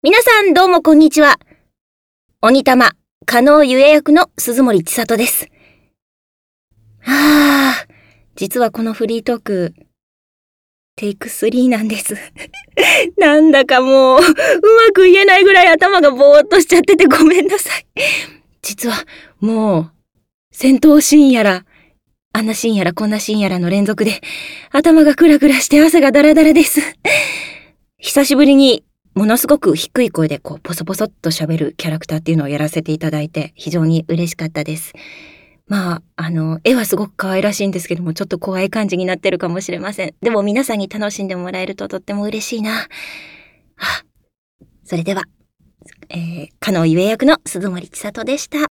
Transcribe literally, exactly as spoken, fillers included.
皆さんどうもこんにちは。鬼玉、加納ゆえ役の鈴森千里です。はぁ、実はこのフリートーク、テイクスリーなんです。なんだかもう、うまく言えないぐらい頭がぼーっとしちゃっててごめんなさい。実はもう、戦闘シーンやら、あんなシーンやらこんなシーンやらの連続で、頭がクラクラして汗がダラダラです。久しぶりに、ものすごく低い声でこうポソポソっと喋るキャラクターっていうのをやらせていただいて非常に嬉しかったです。まあ、あの、絵はすごく可愛らしいんですけども、ちょっと怖い感じになってるかもしれません。でも皆さんに楽しんでもらえるととっても嬉しいな。あ、それでは、えー、加納ゆえ役の鈴森千里でした。